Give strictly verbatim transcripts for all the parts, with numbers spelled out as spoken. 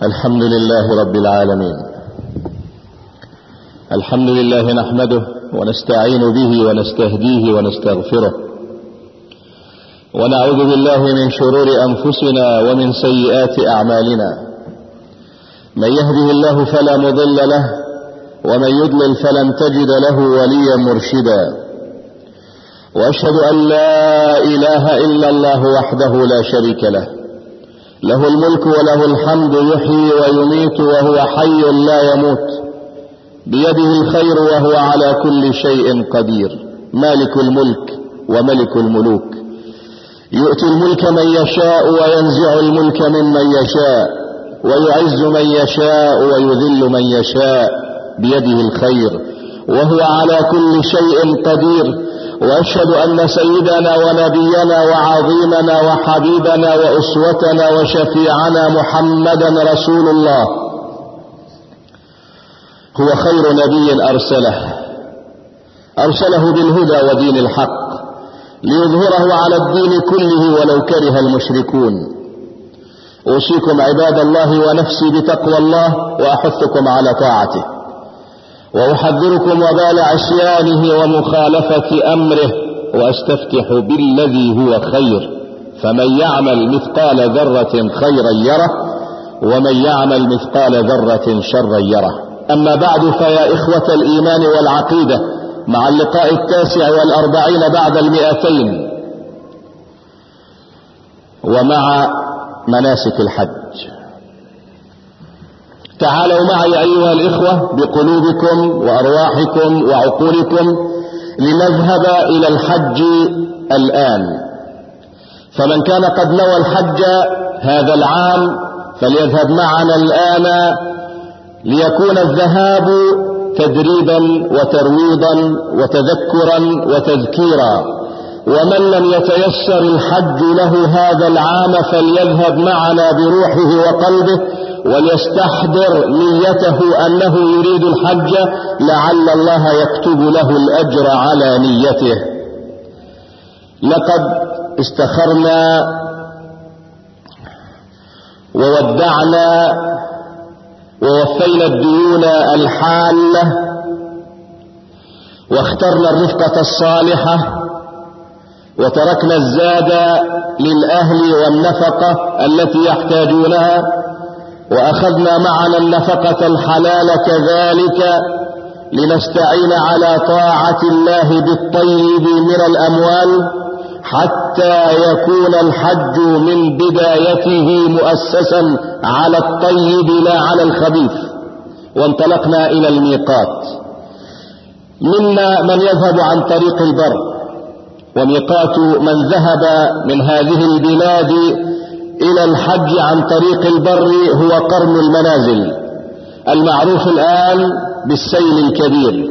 الحمد لله رب العالمين. الحمد لله نحمده ونستعين به ونستهديه ونستغفره، ونعوذ بالله من شرور أنفسنا ومن سيئات أعمالنا. من يهده الله فلا مضل له، ومن يضلل فلن تجد له وليا مرشدا. وأشهد أن لا إله إلا الله وحده لا شريك له، له الملك وله الحمد، يحيي ويميت وهو حي لا يموت، بيده الخير وهو على كل شيء قدير، مالك الملك وملك الملوك، يؤتي الملك من يشاء وينزع الملك ممن يشاء، ويعز من يشاء ويذل من يشاء، بيده الخير وهو على كل شيء قدير. وأشهد أن سيدنا ونبينا وعظيمنا وحبيبنا وأسوتنا وشفيعنا محمدا رسول الله هو خير نبي أرسله أرسله بالهدى ودين الحق ليظهره على الدين كله ولو كره المشركون. أوصيكم عباد الله ونفسي بتقوى الله، وأحثكم على طاعته، وأحذركم وبال عصيانه ومخالفة أمره، وأستفتح بالذي هو خير. فمن يعمل مثقال ذرة خيرا يره، ومن يعمل مثقال ذرة شرا يره. أما بعد، فيا إخوة الإيمان والعقيدة، مع اللقاء التاسع والأربعين بعد المئتين، ومع مناسك الحج. تعالوا معي أيها الإخوة بقلوبكم وأرواحكم وعقولكم لنذهب إلى الحج الآن. فمن كان قد نوى الحج هذا العام فليذهب معنا الآن، ليكون الذهاب تدريبا وترويضا وتذكرا وتذكيرا. ومن لم يتيسر الحج له هذا العام فليذهب معنا بروحه وقلبه، وليستحضر نيته أنه يريد الحج، لعل الله يكتب له الأجر على نيته. لقد استخرنا وودعنا ووفينا الديون الحالة، واخترنا الرفقة الصالحة، وتركنا الزاد للأهل والنفقة التي يحتاجونها، وأخذنا معنا النفقة الحلال كذلك، لنستعين على طاعة الله بالطيب من الأموال، حتى يكون الحج من بدايته مؤسسا على الطيب لا على الخبيث. وانطلقنا إلى الميقات. منا من يذهب عن طريق البر، وميقات من ذهب من هذه البلاد إلى الحج عن طريق البر هو قرن المنازل، المعروف الآن بالسيل الكبير.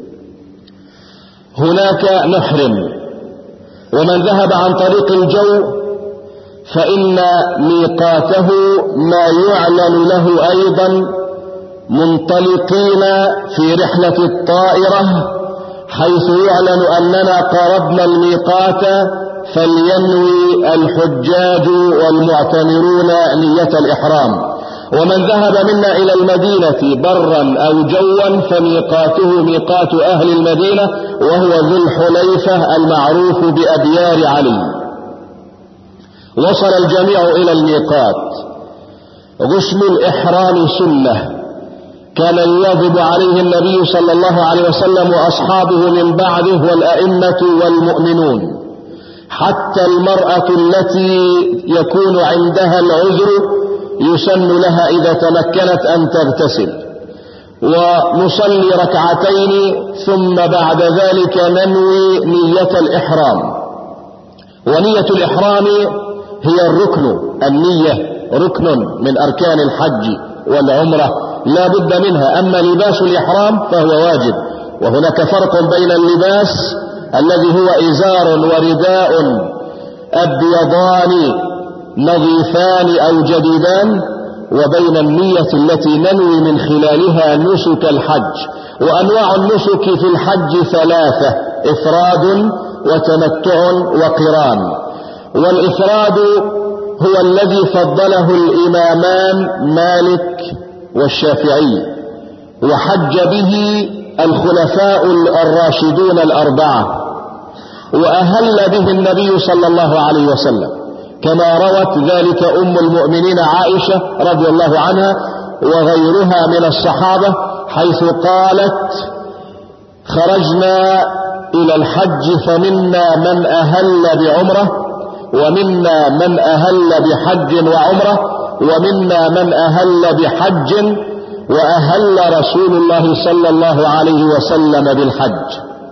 هناك نحرم. ومن ذهب عن طريق الجو فإن ميقاته ما يعلن له أيضا منطلقين في رحلة الطائرة، حيث يعلن أننا قربنا الميقات، فلينوي الحجاج والمعتمرون نية الإحرام. ومن ذهب منا إلى المدينة برا أو جوا فميقاته ميقات أهل المدينة، وهو ذو الحليفة المعروف بأبيار علي. وصل الجميع إلى الميقات. غسل الإحرام سنة كان يواظب عليه النبي صلى الله عليه وسلم وأصحابه من بعده والأئمة والمؤمنون، حتى المرأة التي يكون عندها العذر يسن لها إذا تمكنت أن تغتسل، ونصلي ركعتين، ثم بعد ذلك ننوي نية الإحرام. ونية الإحرام هي الركن، النية ركن من أركان الحج والعمرة لا بد منها. أما لباس الإحرام فهو واجب. وهناك فرق بين اللباس الذي هو إزار ورداء أبيضان نظيفان أو جديدان، وبين النية التي ننوي من خلالها نسك الحج. وأنواع النسك في الحج ثلاثة: إفراد وتمتع وقران. والإفراد هو الذي فضله الإمامان مالك والشافعي، وحج به الخلفاء الراشدون الأربعة، وأهل به النبي صلى الله عليه وسلم، كما روت ذلك أم المؤمنين عائشة رضي الله عنها وغيرها من الصحابة، حيث قالت: خرجنا إلى الحج فمنا من أهل بعمرة، ومنا من أهل بحج وعمرة، ومنا من أهل بحج، وأهل رسول الله صلى الله عليه وسلم بالحج.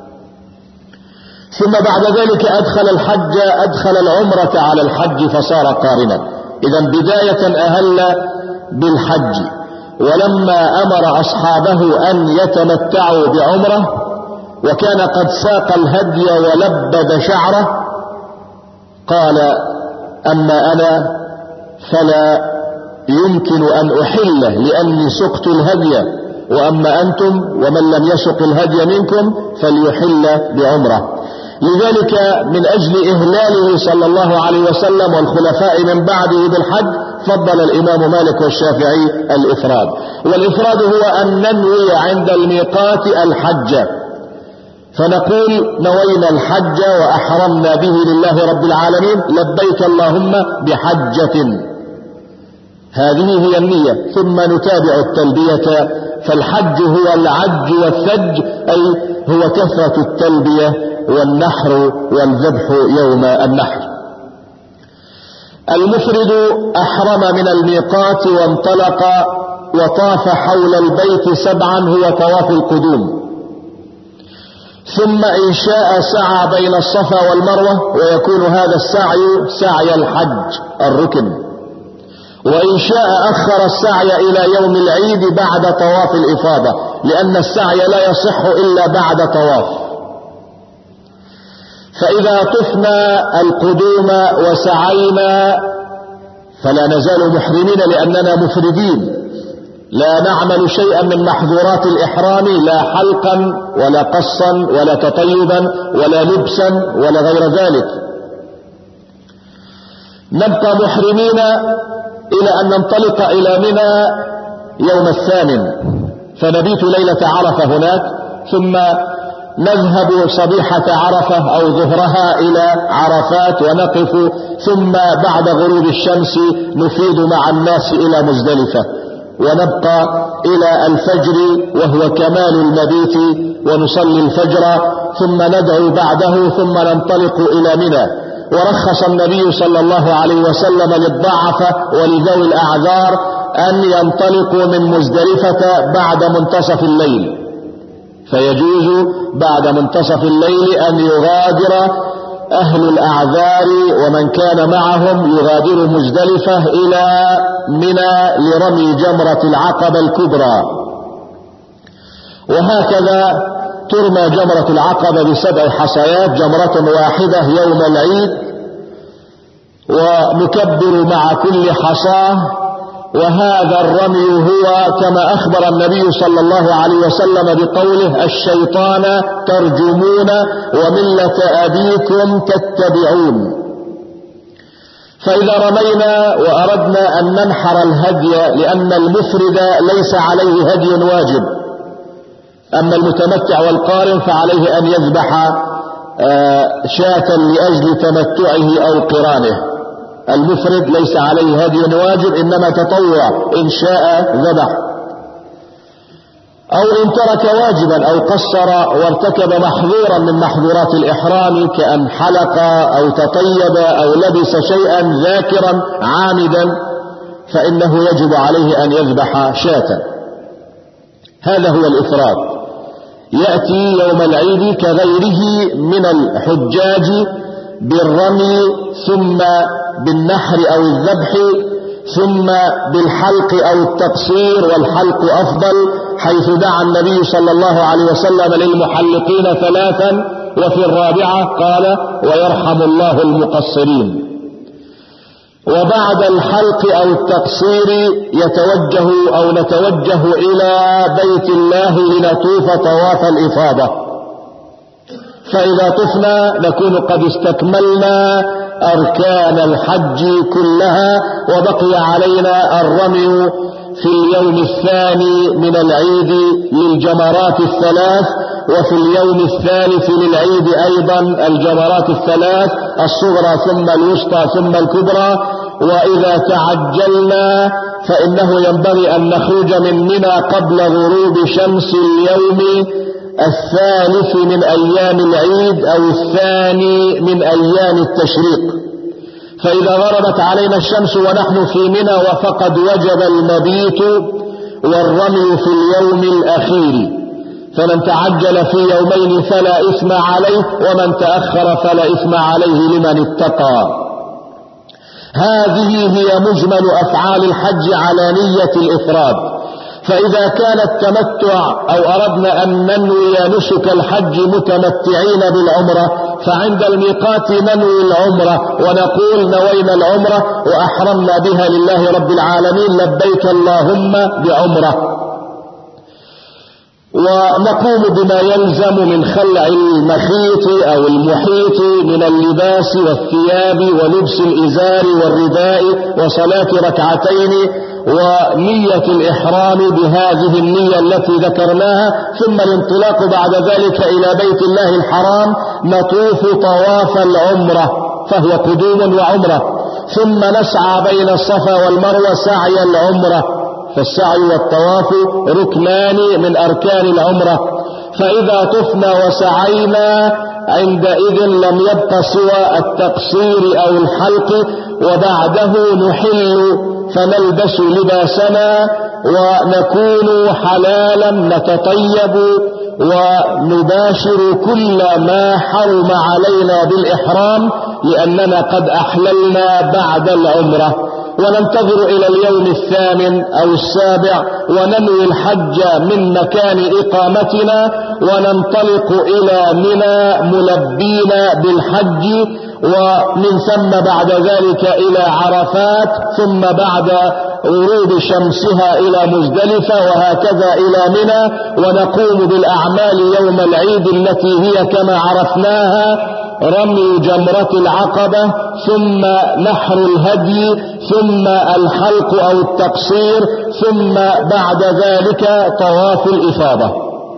ثم بعد ذلك أدخل الحج أدخل العمرة على الحج فصار قارنا. إذن بداية أهل بالحج، ولما أمر أصحابه أن يتمتعوا بعمرة وكان قد ساق الهدي ولبد شعره، قال: أما أنا فلا يمكن أن أحله لأني سقت الهدي، وأما أنتم ومن لم يسق الهدي منكم فليحل بعمرة. لذلك من أجل إهلاله صلى الله عليه وسلم والخلفاء من بعده بالحج فضل الإمام مالك والشافعي الإفراد. والإفراد هو أن ننوي عند الميقات الحج، فنقول: نوينا الحج وأحرمنا به لله رب العالمين، لبيك اللهم بحجة. هذه هي النية، ثم نتابع التلبية. فالحج هو العج والثج، أي هو كثرة التلبية والنحر والذبح يوم النحر. المفرد أحرم من الميقات وانطلق وطاف حول البيت سبعا، هو طواف القدوم، ثم إن شاء سعى بين الصفا والمروة، ويكون هذا السعي سعي الحج الركن، وإن شاء أخر السعي إلى يوم العيد بعد طواف الإفاضة، لأن السعي لا يصح إلا بعد طواف. فإذا طفنا القدوم وسعينا فلا نزال محرمين، لأننا مفردين، لا نعمل شيئا من محظورات الإحرام، لا حلقا ولا قصا ولا تطيبا ولا لبسا ولا غير ذلك. نبقى محرمين إلى أن ننطلق إلى منى يوم الثامن، فنبيت ليلة عرفة هناك، ثم نذهب صبيحة عرفة أو ظهرها إلى عرفات ونقف، ثم بعد غروب الشمس نفيد مع الناس إلى مزدلفة، ونبقى إلى الفجر وهو كمال المبيت، ونصلي الفجر، ثم ندعو بعده، ثم ننطلق إلى منى. ورخص النبي صلى الله عليه وسلم للضعفة ولذوي الأعذار أن ينطلقوا من مزدلفة بعد منتصف الليل، فيجوز بعد منتصف الليل أن يغادر أهل الأعذار ومن كان معهم يغادر مزدلفة إلى منى لرمي جمرة العقبة الكبرى. وهكذا ترمى جمرة العقبة بسبع حصيات، جمرة واحدة يوم العيد، ونكبر مع كل حصاه. وهذا الرمي هو كما أخبر النبي صلى الله عليه وسلم بقوله: الشيطان ترجمون وملة أبيكم تتبعون. فإذا رمينا وأردنا أن ننحر الهدي، لأن المفرد ليس عليه هدي واجب، أما المتمتع والقارن فعليه أن يذبح شاة لأجل تمتعه أو قرانه. المفرد ليس عليه هدي واجب، إنما تطوع، إن شاء ذبح، أو إن ترك واجبا أو قصر وارتكب محظورا من محظورات الإحرام كأن حلق أو تطيب أو لبس شيئا ذاكرا عامدا، فإنه يجب عليه أن يذبح شاة. هذا هو الإفراد. يأتي يوم العيد كغيره من الحجاج بالرمي، ثم بالنحر أو الذبح، ثم بالحلق أو التقصير، والحلق أفضل، حيث دعا النبي صلى الله عليه وسلم للمحلقين ثلاثا، وفي الرابعة قال: ويرحم الله المقصرين. وبعد الحلق أو التقصير يتوجه أو نتوجه إلى بيت الله لنطوف طواف الإفاضة. فإذا طفنا نكون قد استكملنا أركان الحج كلها، وبقي علينا الرمي في اليوم الثاني من العيد للجمرات الثلاث، وفي اليوم الثالث للعيد أيضا الجمرات الثلاث الصغرى ثم الوسطى ثم الكبرى. وإذا تعجلنا فإنه ينبغي أن نخرج من منى قبل غروب شمس اليوم الثالث من أيام العيد أو الثاني من أيام التشريق. فإذا غربت علينا الشمس ونحن في منى وفقد وجب المبيت والرمي في اليوم الأخير، فمن تعجل في يومين فلا إثم عليه، ومن تأخر فلا إثم عليه لمن اتقى. هذه هي مجمل أفعال الحج على نية الإفراد. فإذا كان التمتع أو أردنا أن ننوي نسك الحج متمتعين بالعمرة، فعند الميقات ننوي العمرة ونقول نوينا العمرة وأحرمنا بها لله رب العالمين، لبيك اللهم بعمرة، ونقوم بما يلزم من خلع المخيط أو المحيط من اللباس والثياب ولبس الإزار والرداء وصلاة ركعتين ونية الإحرام بهذه النية التي ذكرناها، ثم الانطلاق بعد ذلك إلى بيت الله الحرام نطوف طواف العمرة فهو قدوم وعمرة، ثم نسعى بين الصفا والمروة سعي العمرة، فالسعي والطواف ركنان من أركان العمرة. فإذا طفنا وسعينا عندئذ لم يبق سوى التقصير أو الحلق، وبعده نحل فنلبس لباسنا ونكون حلالا نتطيب ونباشر كل ما حرم علينا بالإحرام، لأننا قد أحللنا بعد العمرة، وننتظر إلى اليوم الثامن أو السابع وننوي الحج من مكان إقامتنا، وننطلق إلى منى ملبين بالحج، ومن ثم بعد ذلك إلى عرفات، ثم بعد غروب شمسها إلى مزدلفة، وهكذا إلى منى، ونقوم بالأعمال يوم العيد التي هي كما عرفناها رمي جمرة العقبة، ثم نحر الهدي، ثم الحلق أو التقصير، ثم بعد ذلك طواف الإفاضة.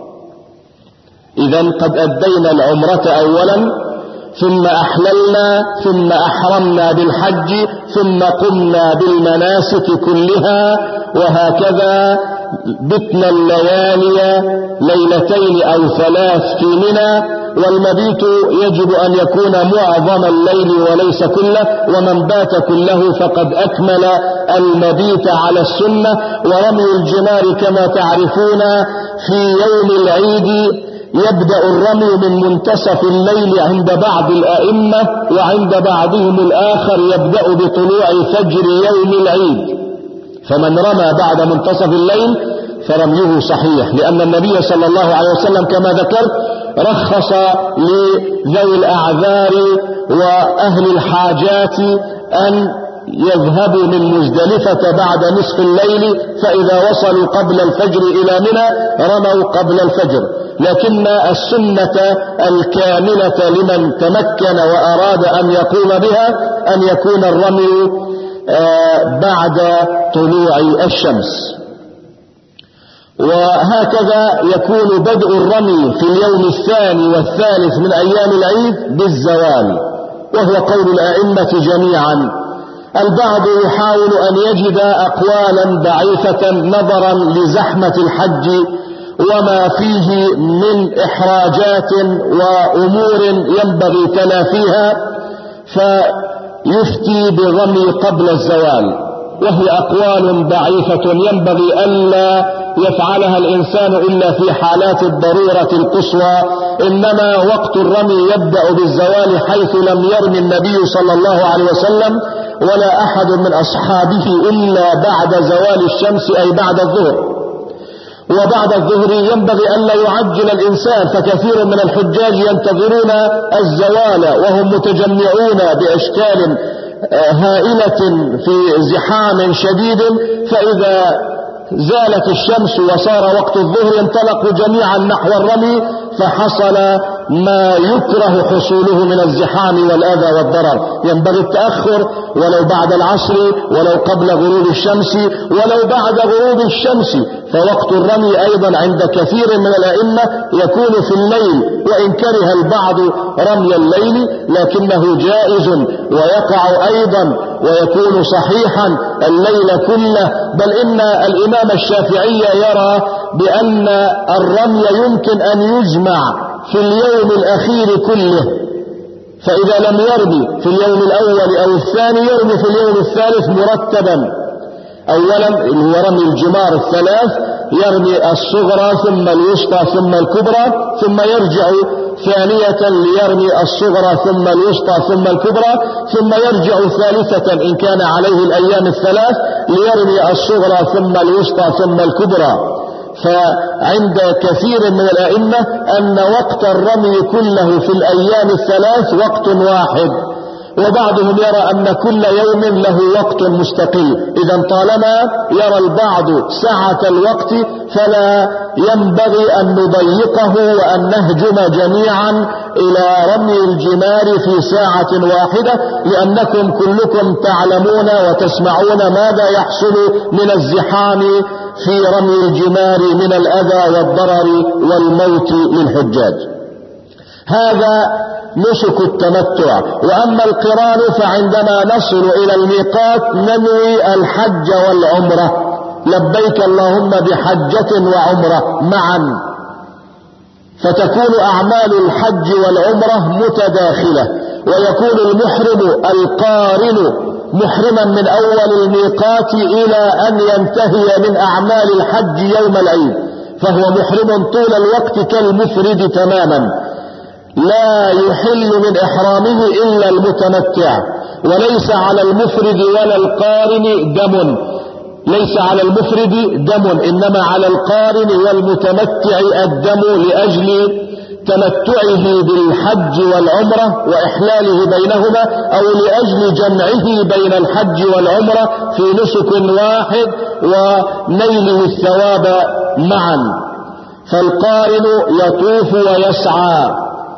إذن قد أدينا العمرة أولا، ثم أحللنا، ثم أحرمنا بالحج، ثم قمنا بالمناسك كلها، وهكذا بتنا الليالي ليلتين أو ثلاث في منى. والمبيت يجب أن يكون معظم الليل وليس كله، ومن بات كله فقد أكمل المبيت على السنة. ورمي الجمار كما تعرفون في يوم العيد يبدأ الرمي من منتصف الليل عند بعض الأئمة، وعند بعضهم الآخر يبدأ بطلوع فجر يوم العيد، فمن رمى بعد منتصف الليل فرميه صحيح، لأن النبي صلى الله عليه وسلم كما ذكرت رخص لذوي الأعذار وأهل الحاجات أن يذهبوا من مزدلفة بعد نصف الليل، فإذا وصلوا قبل الفجر إلى منى رموا قبل الفجر. لكن السنة الكاملة لمن تمكن وأراد أن يقوم بها أن يكون الرمي بعد طلوع الشمس. وهكذا يكون بدء الرمي في اليوم الثاني والثالث من أيام العيد بالزوال، وهو قول الأئمة جميعا. البعض يحاول أن يجد أقوالا ضعيفة نظرا لزحمة الحج وما فيه من إحراجات وأمور ينبغي تلافيها، فيفتي بالرمي قبل الزوال، وهي أقوال ضعيفة ينبغي ألا يفعلها الإنسان إلا في حالات الضرورة القصوى. إنما وقت الرمي يبدأ بالزوال، حيث لم يرمي النبي صلى الله عليه وسلم ولا أحد من أصحابه إلا بعد زوال الشمس، أي بعد الظهر. وبعد الظهر ينبغي أن لا يعجل الإنسان، فكثير من الحجاج ينتظرون الزوال وهم متجمعون بأشكال هائلة في زحام شديد، فإذا زالت الشمس وصار وقت الظهر انطلقوا جميعا نحو الرمي، فحصل ما يكره حصوله من الزحام والأذى والضرر. ينبغي التأخر ولو بعد العصر، ولو قبل غروب الشمس، ولو بعد غروب الشمس. فوقت الرمي أيضا عند كثير من الأئمة يكون في الليل، وإن كره البعض رمي الليل لكنه جائز ويقع أيضا ويكون صحيحا الليل كله. بل إن الإمام الشافعي يرى بأن الرمي يمكن أن يجمع في اليوم الأخير كله، فإذا لم يرمي في اليوم الأول أو الثاني يرمي في اليوم الثالث مرتبا. أولا هو رمي الجمار الثلاث، يرمي الصغرى ثم الوسطى ثم الكبرى، ثم يرجع ثانية ليرمي الصغرى ثم الوسطى ثم الكبرى، ثم يرجع ثالثة إن كان عليه الأيام الثلاث ليرمي الصغرى ثم الوسطى ثم الكبرى. فعند كثير من الأئمة أن وقت الرمي كله في الأيام الثلاث وقت واحد، وبعضهم يرى أن كل يوم له وقت مستقل. إذا طالما يرى البعض سعة الوقت فلا ينبغي أن نضيقه وأن نهجم جميعا إلى رمي الجمار في ساعة واحدة، لأنكم كلكم تعلمون وتسمعون ماذا يحصل من الزحام في رمي الجمار من الأذى والضرر والموت للحجاج. هذا نسك التمتع. وأما القران فعندما نصل إلى الميقات ننوي الحج والعمرة، لبيك اللهم بحجة وعمرة معا، فتكون أعمال الحج والعمرة متداخلة، ويكون المحرم القارن محرما من أول الميقات إلى أن ينتهي من أعمال الحج يوم العيد، فهو محرم طول الوقت كالمفرد تماما، لا يحل من إحرامه إلا المتمتع. وليس على المفرد ولا القارن دم، ليس على المفرد دم، إنما على القارن والمتمتع الدم لأجل تمتعه بالحج والعمرة وإحلاله بينهما، أو لأجل جمعه بين الحج والعمرة في نسك واحد ونيله الثواب معا. فالقارن يطوف ويسعى،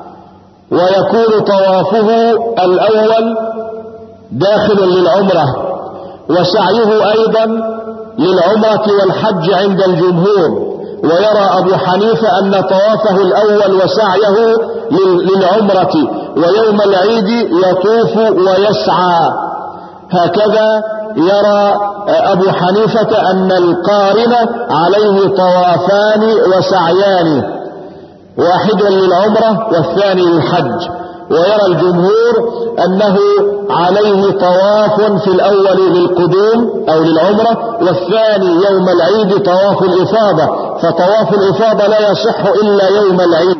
ويكون طوافه الأول داخل للعمرة، وسعيه أيضا للعمرة والحج عند الجمهور. ويرى أبو حنيفة أن طوافه الأول وسعيه للعمرة، ويوم العيد يطوف ويسعى. هكذا يرى أبو حنيفة أن القارن عليه طوافان وسعيان، واحد للعمرة والثاني للحج. ويرى الجمهور أنه عليه طواف في الأول للقدوم أو للعمرة، والثاني يوم العيد طواف الإفاضة، فطواف الإفاضة لا يصح إلا يوم العيد.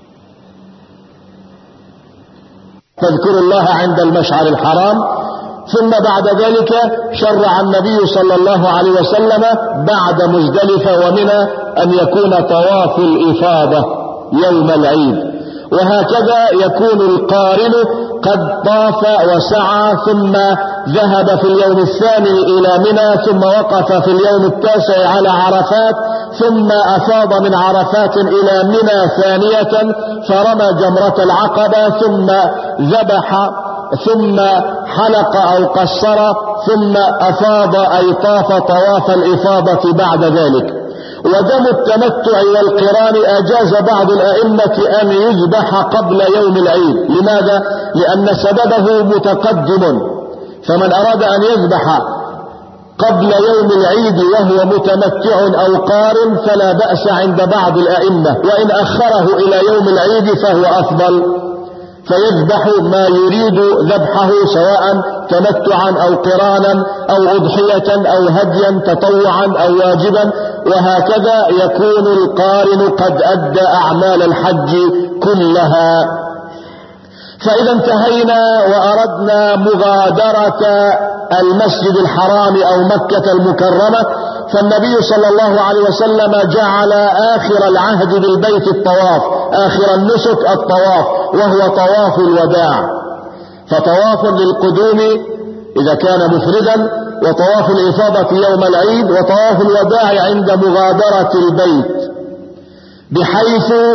فاذكروا الله عند المشعر الحرام. ثم بعد ذلك شرع النبي صلى الله عليه وسلم بعد مزدلفة ومنى أن يكون طواف الإفاضة يوم العيد. وهكذا يكون القارن قد طاف وسعى، ثم ذهب في اليوم الثاني إلى منى، ثم وقف في اليوم التاسع على عرفات، ثم أفاض من عرفات إلى منى ثانية فرمى جمرة العقبة، ثم ذبح، ثم حلق أو قصر، ثم أفاض أي طاف طواف الإفاضة بعد ذلك. ودم التمتع والقران أجاز بعض الأئمة أن يذبح قبل يوم العيد. لماذا؟ لأن سببه متقدم، فمن أراد أن يذبح قبل يوم العيد وهو متمتع أو قارن فلا بأس عند بعض الأئمة، وإن أخره إلى يوم العيد فهو أفضل، فيذبح ما يريد ذبحه سواء تمتعا أو قرانا أو أضحية أو هديا تطوعا أو واجبا، وهكذا يكون القارن قد أدى أعمال الحج كلها. فإذا انتهينا وأردنا مغادرة المسجد الحرام أو مكة المكرمة، فالنبي صلى الله عليه وسلم جعل آخر العهد بالبيت الطواف، آخر النسك الطواف، وهو طواف الوداع. فطواف للقدوم إذا كان مفردا، وطواف الإفاضة يوم العيد، وطواف الوداع عند مغادرة البيت، بحيث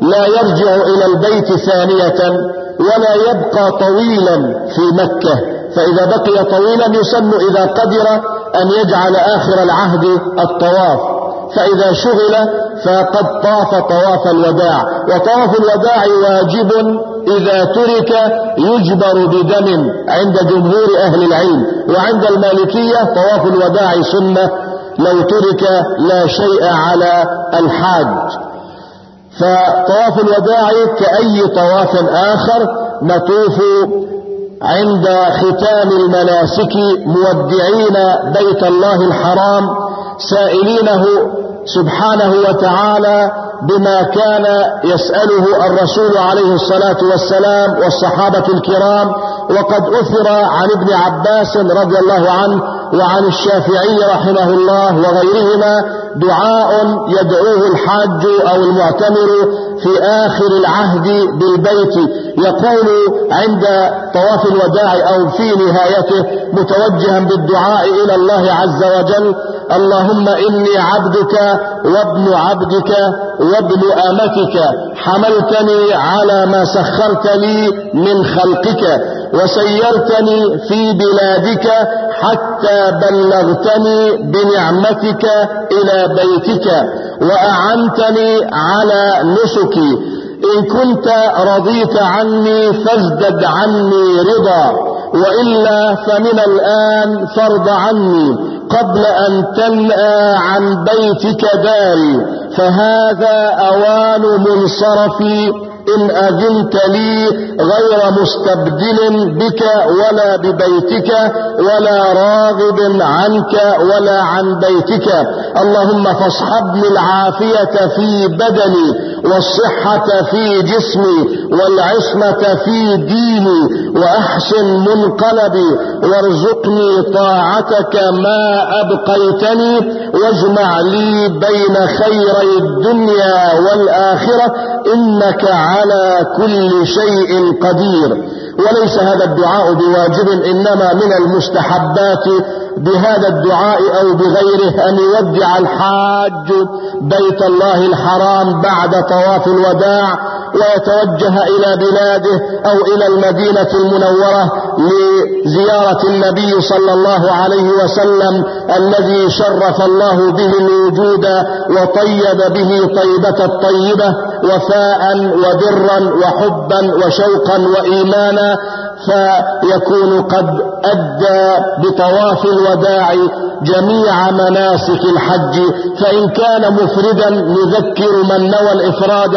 لا يرجع إلى البيت ثانية ولا يبقى طويلا في مكة، فإذا بقي طويلا يسن إذا قدر أن يجعل آخر العهد الطواف، فإذا شغل فقد طاف طواف الوداع. وطواف الوداع واجب إذا ترك يجبر بدم عند جمهور أهل العلم، وعند المالكية طواف الوداع سنة لو ترك لا شيء على الحاج. فطواف الوداع كأي طواف آخر نطوف عند ختام المناسك مودعين بيت الله الحرام سائلينه سبحانه وتعالى بما كان يسأله الرسول عليه الصلاة والسلام والصحابة الكرام. وقد أثر عن ابن عباس رضي الله عنه وعن الشافعي رحمه الله وغيرهما دعاء يدعوه الحاج أو المعتمر في آخر العهد بالبيت، يقول عند طواف الوداع أو في نهايته متوجها بالدعاء إلى الله عز وجل: اللهم إني عبدك وابن عبدك وابن أمتك، حملتني على ما سخرت لي من خلقك، وسيرتني في بلادك حتى بلغتني بنعمتك إلى بيتك، وأعنتني على نسكي، إن كنت رضيت عني فازدد عني رضا، وإلا فمن الآن فارض عني قبل أن تنأى عن بيتك داري، فهذا أوان منصرفي إن أذنت لي غير مستبدل بك ولا ببيتك ولا راغب عنك ولا عن بيتك. اللهم فاصحبني العافية في بدني والصحة في جسمي والعصمة في ديني، وأحسن منقلبي، وارزقني طاعتك ما أبقيتني، واجمع لي بين خيري الدنيا والآخرة، إنك على كل شيء قدير. وليس هذا الدعاء بواجب، إنما من المستحبات بهذا الدعاء أو بغيره أن يودع الحاج بيت الله الحرام بعد طواف الوداع ويتوجه إلى بلاده أو إلى المدينة المنورة لزيارة النبي صلى الله عليه وسلم الذي شرف الله به الوجود وطيب به طيبة الطيبة وفاء وبرا وحبا وشوقا وإيمانا، فيكون قد أدى بطواف الوداع جميع مناسك الحج. فإن كان مفردا نذكر من نوى الإفراد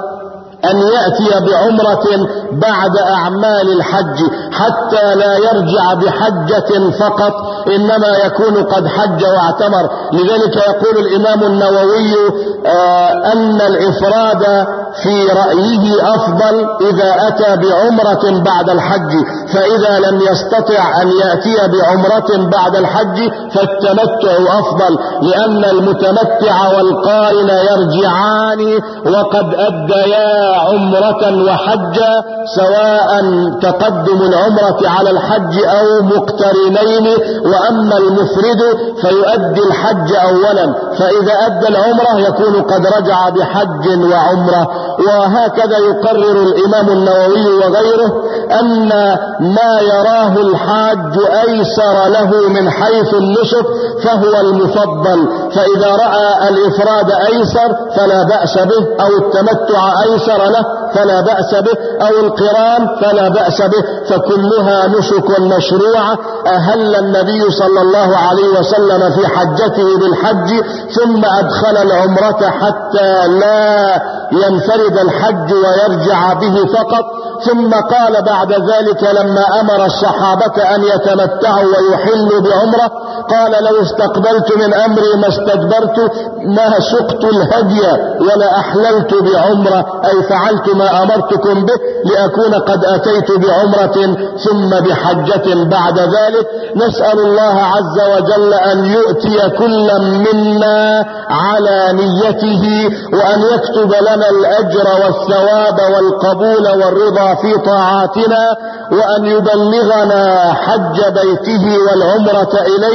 أن يأتي بعمرة بعد أعمال الحج حتى لا يرجع بحجة فقط، إنما يكون قد حج واعتمر. لذلك يقول الإمام النووي آه أن الإفراد في رأيه أفضل إذا أتى بعمرة بعد الحج، فإذا لم يستطع أن يأتي بعمرة بعد الحج فالتمتع أفضل، لأن المتمتع والقارن يرجعان وقد أديا عمرة وحجا، سواء تقدم العمرة على الحج أو مقترنين. وأما المفرد فيؤدي الحج أولا، فإذا أدى العمرة يكون قد رجع بحج وعمرة. وهكذا يقرر الإمام النووي وغيره أن ما يراه الحاج أيسر له من حيث النسك فهو المفضل، فإذا رأى الإفراد أيسر فلا بأس به، أو التمتع أيسر له فلا بأس به، أو القران فلا بأس به، فكلها نسك مشروعة. أهل النبي صلى الله عليه وسلم في حجته بالحج ثم أدخل العمرة حتى لا ينفرد الحج ويرجع به فقط، ثم قال بعد ذلك لما أمر الصحابة أن يتمتعوا ويحلوا بعمرة قال: لو استقبلت من أمري ما استدبرت، ما سقت الهدي ولا أحللت بعمرة، أي فعلت ما أمرتكم به لأكون قد أتيت بعمرة ثم بحجة بعد ذلك. نسأل الله عز وجل أن يؤتي كل منا على نيته، وأن يكتب لنا الأجر والثواب والقبول والرضا في طاعاتنا، وأن يبلغنا حج بيته والعمرة إليه،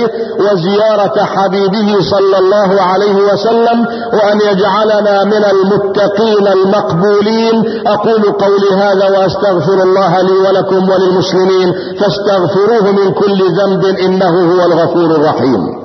وزيارة حبيبه صلى الله عليه وسلم، وأن يجعلنا من المتقين المقبولين. أقول قولي هذا وأستغفر الله لي ولكم وللمسلمين، فاستغفروه من كل ذنب إنه هو الغفور الرحيم.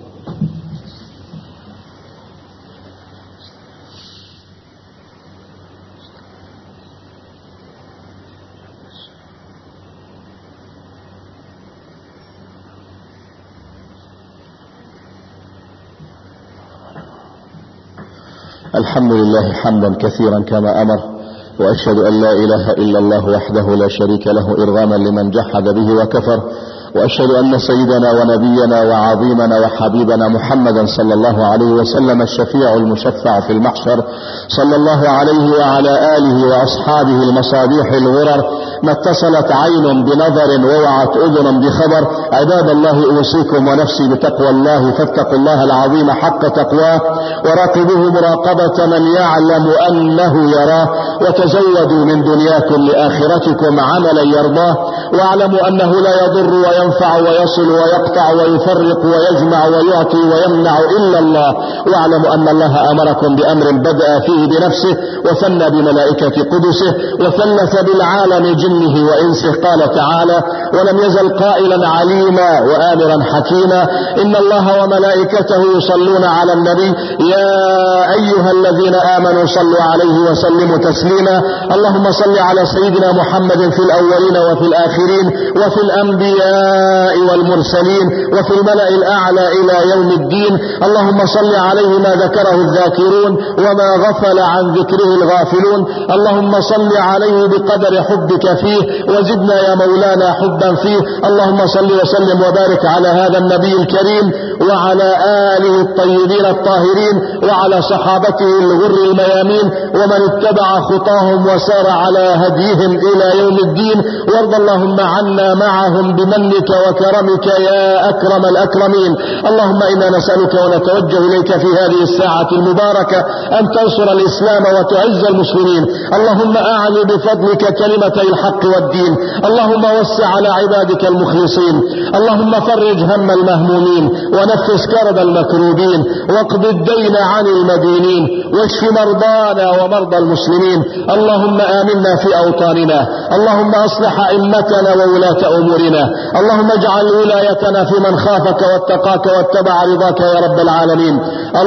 الحمد لله حمدا كثيرا كما أمر، وأشهد أن لا إله إلا الله وحده لا شريك له إرغاما لمن جحد به وكفر، وأشهد أن سيدنا ونبينا وعظيمنا وحبيبنا محمدا صلى الله عليه وسلم الشفيع المشفع في المحشر، صلى الله عليه وعلى آله وأصحابه المصابيح الغرر، ما اتصلت عين بنظر ووعت أذن بخبر. عباد الله، أوصيكم ونفسي بتقوى الله، فاتقوا الله العظيم حق تقواه، وراقبوه مراقبة من يعلم أنه يراه، وتزودوا من دنياكم لآخرتكم عملا يرضاه، واعلموا أنه لا يضر وينفع ويصل ويقطع ويفرق ويجمع ويعطي ويمنع إلا الله، واعلموا أن الله أمركم بأمر بدأ فيه بنفسه وثنى بملائكة قدسه وثلث بالعالم جنه وإنسه. قال تعالى: ولم يزل قائلا عليما وآمرا حكيما: إن الله وملائكته يصلون على النبي يا أيها الذين آمنوا صلوا عليه وسلموا تسليما. اللهم صل على سيدنا محمد في الأولين وفي الآخرين وفي الأنبياء والمرسلين وفي الملأ الأعلى إلى يوم الدين. اللهم صل عليه ما ذكره الذاكرون وما غفل عن ذكره الغافلون. اللهم صل عليه بقدر حبك فيه، وزدنا يا مولانا حبا فيه. اللهم صل وسلم وبارك على هذا النبي الكريم وعلى آله الطيبين الطاهرين وعلى صحابته الغر الميامين ومن اتبع خطاهم وسار على هديهم إلى يوم الدين. وارض اللهم عنا معهم بمنك وكرمك يا أكرم الأكرمين. اللهم إنا نسألك ونتوجه إليك في هذه الساعة المباركة أن تنصر الإسلام وتعز المسلمين. اللهم أعلي بفضلك كلمتي الحق والدين. اللهم وسع على عبادك المخلصين. اللهم فرج هم المهمومين ونفس كرب المكروبين واقض الدين عن المدينين واشف مرضانا ومرضى المسلمين. اللهم آمنا في أوطاننا. اللهم أصلح أئمتنا وولاة أمورنا. اللهم اجعل ولايتنا في من خافك واتقاك واتبع رضاك يا رب العالمين.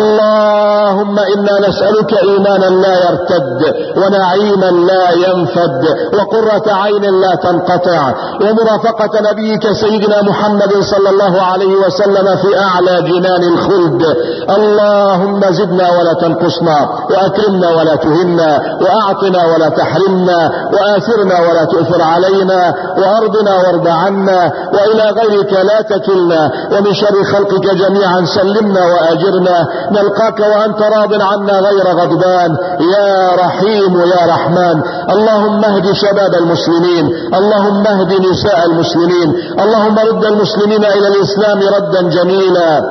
اللهم إنا نسألك إيمانا لا يرتد ونعيما لا ينفد وقرة عين لا تنقطع ومرافقة نبيك سيدنا محمد صلى الله عليه وسلم في أعلى جنان الخلد. اللهم زدنا ولا تنقصنا، وأكرمنا ولا تهنا، وأعطنا ولا تحرمنا، وآثرنا ولا تؤثر علينا، وأرضنا وارض عنا، وإلى غيرك لا تكلنا، ومن شر خلقك جميعا سلمنا وأجرنا. نلقاك وأنت راض عنا غير غضبان يا رحيم يا رحمن. اللهم اهد شباب المسلمين. اللهم اهد نساء المسلمين. اللهم رد المسلمين إلى الإسلام ردا جميلا.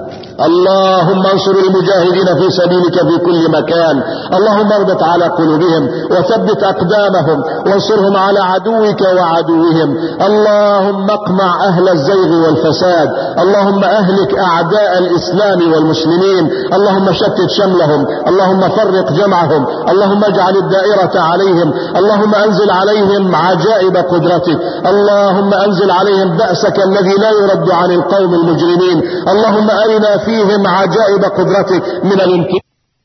اللهم انصر المجاهدين في سبيلك في كل مكان. اللهم اربط على قلوبهم وثبت أقدامهم وانصرهم على عدوك وعدوهم. اللهم اقمع أهل الزيغ والفساد. اللهم أهلك أعداء الإسلام والمسلمين. اللهم شتت شملهم. اللهم فرق جمعهم. اللهم اجعل الدائرة عليهم. اللهم أنزل عليهم عجائب قدرتك. اللهم أنزل عليهم بأسك الذي لا يرد عن القوم المجرمين. اللهم أرنا فيهم عجائب قدرتك من الامتنان.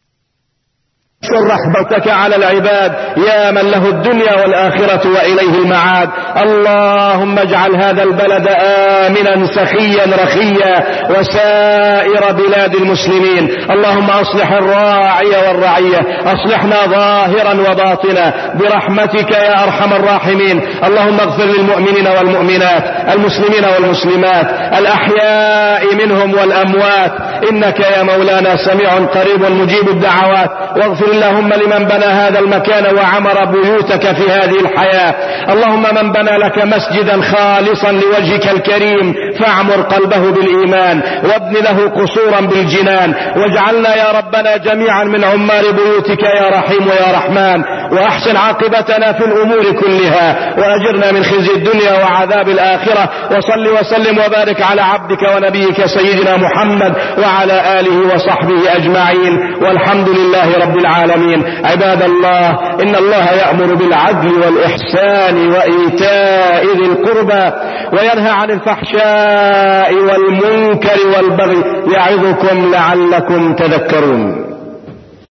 رحمتك على العباد يا من له الدنيا والآخرة وإليه المعاد. اللهم اجعل هذا البلد آمنا سخيا رخيا وسائر بلاد المسلمين. اللهم أصلح الراعي والرعية. أصلحنا ظاهرا وباطنا برحمتك يا أرحم الراحمين. اللهم اغفر للمؤمنين والمؤمنات، المسلمين والمسلمات، الأحياء منهم والأموات، إنك يا مولانا سميع قريب مجيب الدعوات. واغفر اللهم لمن بنى هذا المكان وعمر بيوتك في هذه الحياة. اللهم من بنى لك مسجدا خالصا لوجهك الكريم فاعمر قلبه بالإيمان وابن له قصورا بالجنان. واجعلنا يا ربنا جميعا من عمار بيوتك يا رحيم ويا رحمن. وأحسن عاقبتنا في الأمور كلها وأجرنا من خزي الدنيا وعذاب الآخرة. وصل وسلم وبارك على عبدك ونبيك سيدنا محمد وعلى آله وصحبه أجمعين والحمد لله رب العالمين. عباد الله، إن الله يأمر بالعدل والإحسان وإيتاء ذي القربى وينهى عن الفحشاء والمنكر والبغي يعظكم لعلكم تذكرون.